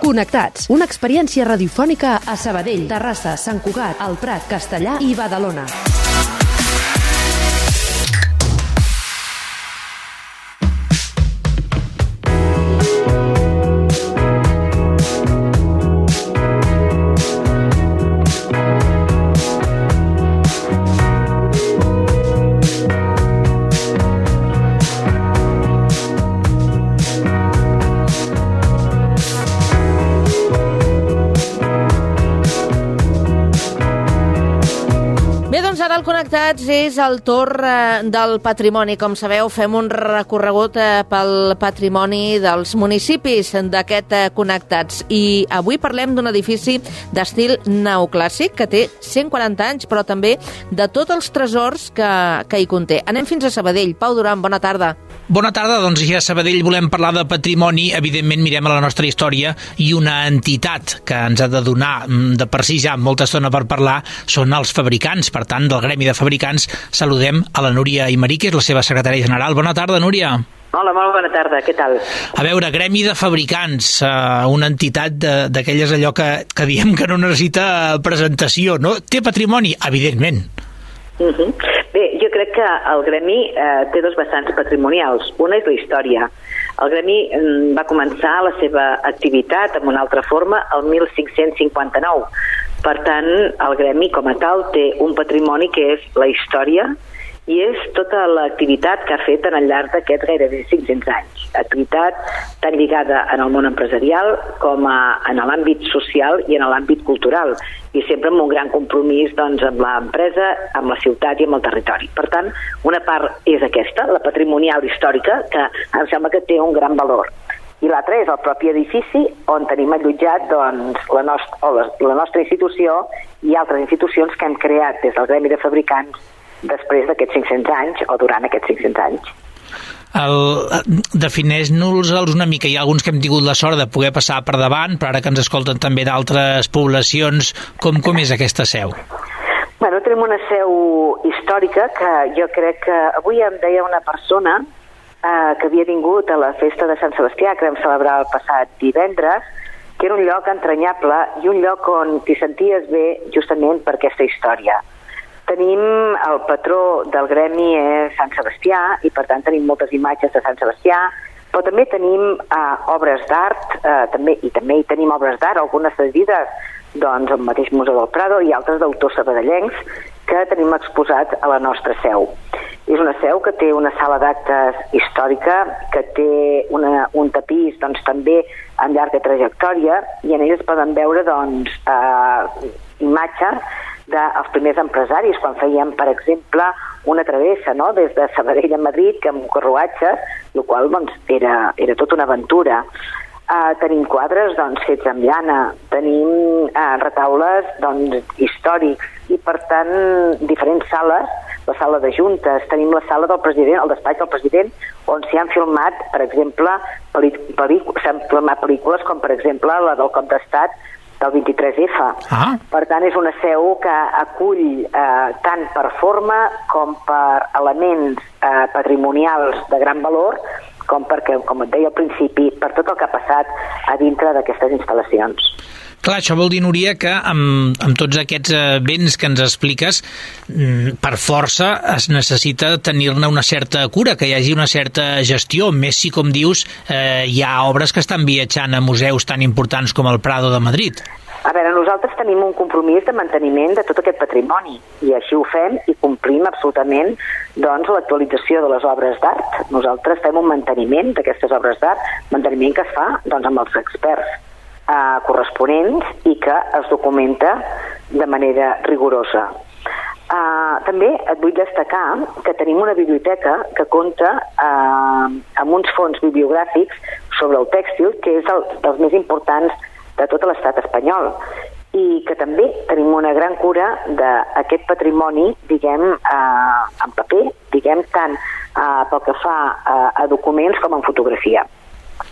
Connectats, una experiència radiofònica a Sabadell, Terrassa, Sant Cugat, El Prat, Castellar i Badalona. Ara al Connectats és el torn del patrimoni. Com sabeu, fem un recorregut pel patrimoni dels municipis d'aquest Connectats. I avui parlem d'un edifici d'estil neoclàssic que té 140 anys, però també de tots els tresors que hi conté. Anem fins a Sabadell. Pau Duran, bona tarda. Bona tarda, doncs ja a Sabadell volem parlar de patrimoni. Evidentment mirem a la nostra història i una entitat que ens ha de donar de per si ja molta estona per parlar són els fabricants. Per tant, del Gremi de Fabricants saludem a la Núria Aymarí, que és la seva secretària general. Bona tarda, Núria. Hola, molt bona tarda, què tal? A veure, Gremi de Fabricants, una entitat d'aquelles allò que diem que no necessita presentació, no? Té patrimoni, evidentment. Bé, jo crec que el Gremi té dos vessants patrimonials. Una és la història. El Gremi va començar la seva activitat en una altra forma el 1559. Per tant, el Gremi com a tal té un patrimoni que és la història i és tota l'activitat que ha fet en el llarg d'aquests gairebé 500 anys. Activitat tan lligada en el món empresarial com en l'àmbit social i en l'àmbit cultural, i sempre amb un gran compromís doncs, amb l'empresa, amb la ciutat i amb el territori. Per tant, una part és aquesta, la patrimonial històrica, que em sembla que té un gran valor. I l'altra és el propi edifici on tenim allotjat doncs, la nostra institució i altres institucions que hem creat des del Gremi de Fabricants després d'aquests 500 anys o durant aquests 500 anys. Defineix-nos una mica. Hi ha alguns que hem tingut la sort de poder passar per davant, però ara que ens escolten també d'altres poblacions, com és aquesta seu? Bueno, tenim una seu històrica que jo crec que avui em deia una persona que havia vingut a la festa de Sant Sebastià que vam celebrar el passat divendres, que era un lloc entranyable i un lloc on t'hi senties bé justament per aquesta història. Tenim el patró del Gremi és Sant Sebastià i per tant tenim moltes imatges de Sant Sebastià, però també tenim obres d'art, també hi tenim obres d'art, algunes cedides doncs, al mateix Museu del Prado i altres d'autors sabadellencs que tenim exposats a la nostra seu. És una seu que té una sala d'actes històrica, que té un tapís doncs, també amb llarga trajectòria i en ell es poden veure doncs, imatges dels primers empresaris, quan feien, per exemple, una travessa, no?, des de Sabadell a Madrid, que amb carruatges, el qual doncs, era tota una aventura. Tenim quadres doncs, fets amb llana, tenim retaules doncs, històrics i, per tant, diferents sales, la sala de juntes, tenim la sala del president, el despatx del president, on s'hi han filmat, per exemple, s'han filmat pel·lícules com, per exemple, la del cop d'estat del 23F. Per tant, és una seu que acull tant per forma com per elements patrimonials de gran valor, com perquè, com et deia al principi, per tot el que ha passat a dintre d'aquestes instal·lacions. Clar, això vol dir, Núria, que amb tots aquests béns que ens expliques, per força es necessita tenir-ne una certa cura, que hi hagi una certa gestió, més si, com dius, hi ha obres que estan viatjant a museus tan importants com el Prado de Madrid. A veure, nosaltres tenim un compromís de manteniment de tot aquest patrimoni i així ho fem i complim absolutament doncs, l'actualització de les obres d'art. Nosaltres fem un manteniment d'aquestes obres d'art, manteniment que es fa doncs, amb els experts corresponents i que es documenta de manera rigorosa. També et vull destacar que tenim una biblioteca que compta amb uns fons bibliogràfics sobre el tèxtil, que és dels més importants de tot l'estat espanyol, i que també tenim una gran cura d'aquest patrimoni, diguem, en paper, diguem, tant pel que fa a documents com en fotografia.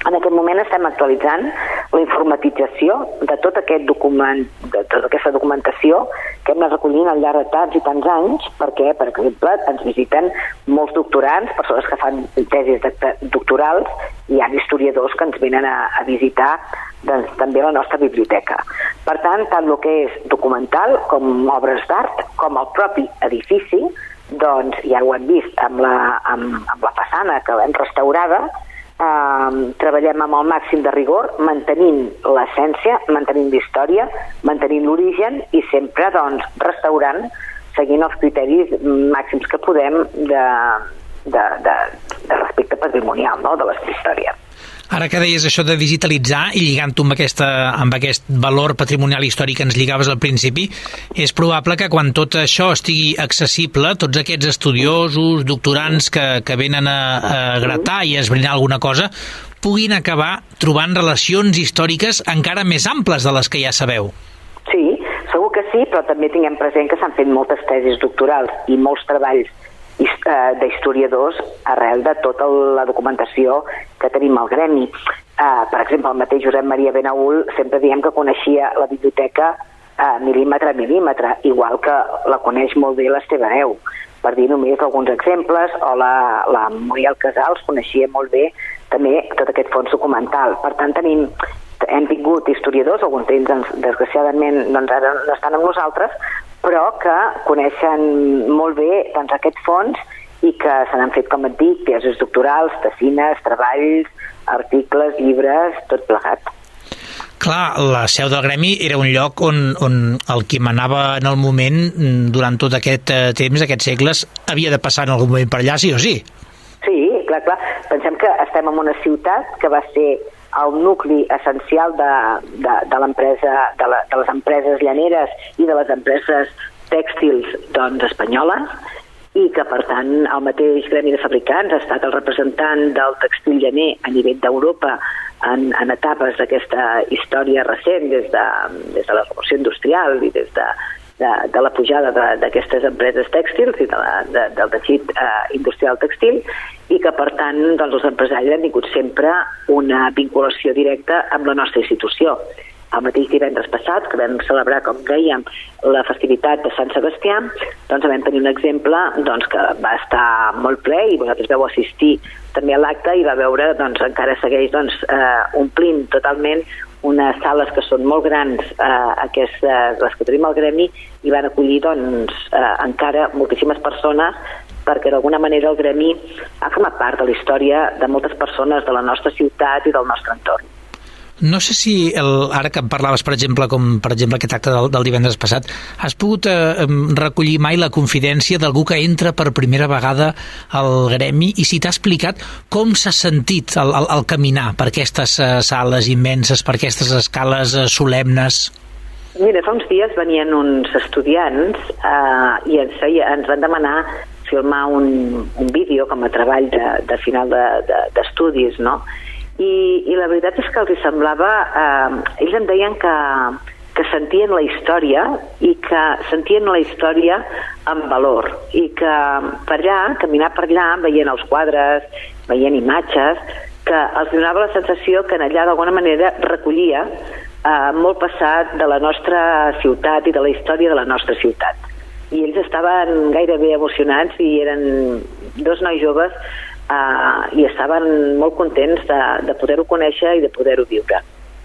En aquest moment estem actualitzant la informatització de tot aquest document, de tota aquesta documentació que hem anat recollint al llarg de tants i tants anys, perquè, per exemple, ens visiten molts doctorants, persones que fan tesis doctorals, i hi ha historiadors que ens venen a visitar doncs, també la nostra biblioteca. Per tant, tant el que és documental com obres d'art, com el propi edifici, doncs ja ho hem vist amb la façana que l'hem restaurada. Treballem amb el màxim de rigor, mantenint l'essència, mantenint l'història, mantenint l'origen i sempre doncs, restaurant, seguint els criteris màxims que podem de respecte patrimonial, no?, de la història. Ara que deies això de digitalitzar i lligant-ho amb aquest valor patrimonial històric que ens lligaves al principi, és probable que quan tot això estigui accessible, tots aquests estudiosos, doctorants que venen a gratar i a esbrinar alguna cosa, puguin acabar trobant relacions històriques encara més amples de les que ja sabeu. Sí, segur que sí, però també tinguem present que s'han fet moltes tesis doctorals i molts treballs d'historiadors arrel de tota la documentació que tenim al gremi. Per exemple, el mateix Josep Maria Benaül sempre diem que coneixia la biblioteca mil·límetre a mil·límetre, igual que la coneix molt bé l'Esteve Areu, per dir només alguns exemples, o la Muriel Casals coneixia molt bé també tot aquest fons documental. Per tant, hem tingut historiadors, alguns d'ells desgraciadament doncs ara no estan amb nosaltres, però que coneixen molt bé doncs, aquest fons i que se n'han fet, com et dic, tesis doctorals, tessines, treballs, articles, llibres, tot plegat. Clar, la seu del gremi era un lloc on el qui manava en el moment durant tot aquest temps, aquests segles, havia de passar en algun moment per allà, sí o sí? Sí, clar. Pensem que estem en una ciutat que va ser el nucli essencial de l'empresa, de les empreses llaneres i de les empreses tèxtils doncs, espanyoles, i que per tant el mateix gremi de fabricants ha estat el representant del tèxtil llaner a nivell d'Europa en etapes d'aquesta història recent, des de la revolució industrial i des de la pujada d'aquestes empreses tèxtils i del teixit industrial tèxtil, i que per tant doncs, els empresaris han tingut sempre una vinculació directa amb la nostra institució. El mateix divendres passat, que vam celebrar, com dèiem, la festivitat de Sant Sebastià, doncs vam tenir un exemple doncs, que va estar molt ple i vosaltres vau assistir també a l'acte i va veure, doncs, encara segueix doncs, omplint totalment unes sales que són molt grans, les que tenim al gremi, i van acollir doncs, encara moltíssimes persones, perquè d'alguna manera el gremi ha format part de la història de moltes persones de la nostra ciutat i del nostre entorn. No sé si, ara que parlaves, per exemple, aquest acte del divendres passat, has pogut recollir mai la confidència d'algú que entra per primera vegada al gremi i si t'ha explicat com s'ha sentit al caminar per aquestes sales immenses, per aquestes escales solemnes? Mira, fa uns dies venien uns estudiants i ens van demanar filmar un vídeo com a treball de final d'estudis, no? I la veritat és que els semblava, ells em deien que sentien la història i que sentien la història amb valor i que per allà, caminar per allà, veient els quadres, veient imatges, que els donava la sensació que allà d'alguna manera recollia molt passat de la nostra ciutat i de la història de la nostra ciutat. I ells estaven gairebé emocionats i eren dos nois joves i estaven molt contents de poder-ho conèixer i de poder-ho viure.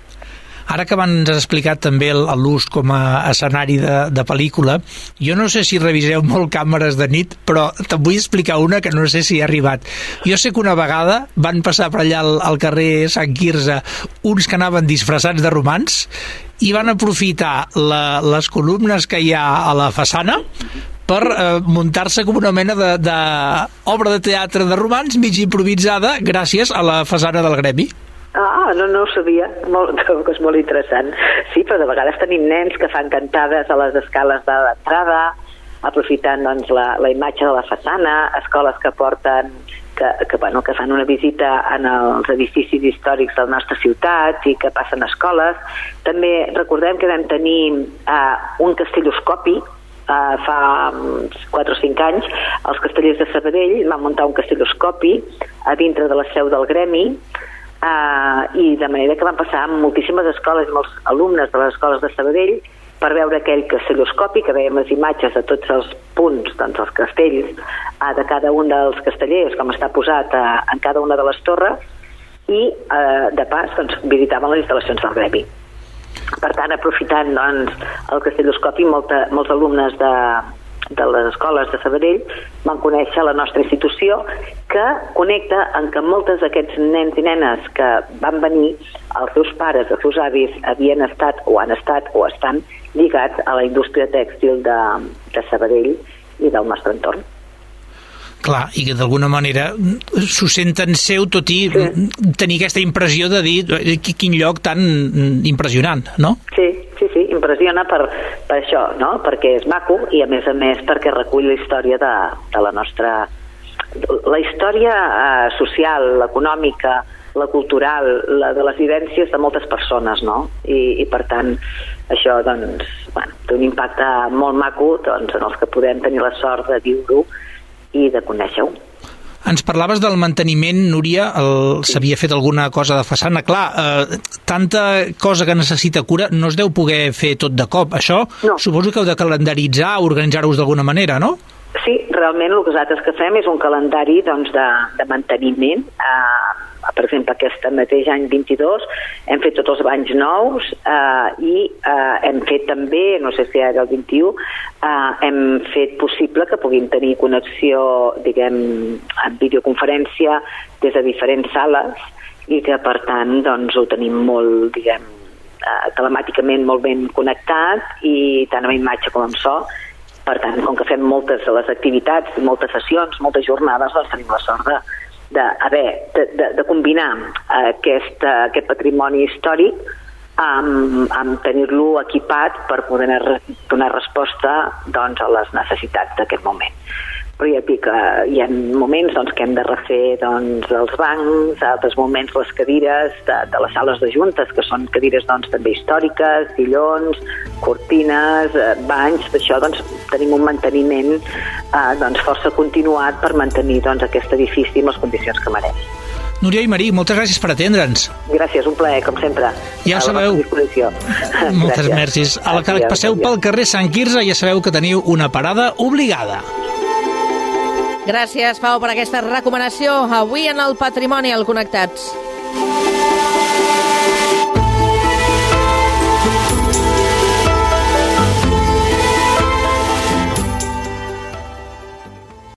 Ara que abans has explicat també l'ús com a escenari de pel·lícula, jo no sé si reviseu molt càmeres de nit, però te'n vull explicar una que no sé si ha arribat. Jo sé que una vegada van passar per allà al carrer Sant Quirze uns que anaven disfressats de romans i van aprofitar les columnes que hi ha a la façana per muntar-se com una mena d'obra de teatre de romans mig improvisada gràcies a la façana del gremi. No ho sabia, que és molt interessant. Sí, però de vegades tenim nens que fan cantades a les escales de l'entrada, aprofitant doncs, la imatge de la façana, escoles que porten, que fan una visita en els edificis històrics de la nostra ciutat i que passen a escoles. També recordem que vam tenir un castelloscopi fa 4 o 5 anys. Els castellers de Sabadell van muntar un castelloscopi a dintre de la seu del gremi, i de manera que van passar moltíssimes escoles i molts alumnes de les escoles de Sabadell per veure aquell castelloscopi, que veiem les imatges de tots els punts, doncs els castells de cada un dels castellers, com està posat en cada una de les torres, i de pas doncs, visitaven les instal·lacions del gremi. Per tant, aprofitant doncs, el castelloscopi, molts alumnes de les escoles de Sabadell van conèixer la nostra institució, que connecta en que moltes d'aquests nens i nenes que van venir, els seus pares, els seus avis, havien estat o han estat o estan lligats a la indústria tèxtil de Sabadell i del nostre entorn. Clar, i que d'alguna manera s'ho senten seu, tot i tenir aquesta impressió de dir quin lloc tan impressionant, no? Sí, impressiona per això, no? Perquè és maco i a més perquè recull la història de la nostra... la història social, l'econòmica, la cultural, la de les vivències de moltes persones, no? I per tant, això doncs, té un impacte molt maco doncs, en els que podem tenir la sort de viure-ho i de conèixer-ho. Ens parlaves del manteniment, Núria, s'havia fet alguna cosa de façana. Clar, tanta cosa que necessita cura no es deu poder fer tot de cop. Això suposo que heu de calendaritzar, organitzar-vos d'alguna manera, no? Sí, realment el que nosaltres que fem és un calendari doncs, de manteniment. Per exemple, aquest mateix any 22 hem fet tots els banys nous i hem fet també, no sé si era el 21, hem fet possible que puguin tenir connexió, diguem, en videoconferència des de diferents sales i que, per tant, doncs, ho tenim molt, diguem, telemàticament molt ben connectat i tant amb imatge com amb so. Per tant, com que fem moltes de les activitats, moltes sessions, moltes jornades, doncs tenim la sort de combinar aquest patrimoni històric amb tenir-lo equipat per poder donar resposta doncs, a les necessitats d'aquest moment. Però ja et dic que hi ha moments doncs, que hem de refer doncs, els bancs, altres moments les cadires de les sales de juntes, que són cadires doncs, també històriques, sillons, cortines, banys, d'això doncs, tenim un manteniment doncs, força continuat per mantenir doncs, aquest edifici en les condicions que mereix. Núria i Marí, moltes gràcies per atendre'ns. Gràcies, un plaer, com sempre. Ja sabeu. Moltes gràcies. A la que passeu pel carrer Sant Quirze ja sabeu que teniu una parada obligada. Gràcies, Pau, per aquesta recomanació. Avui en el Patrimoni al Connectats.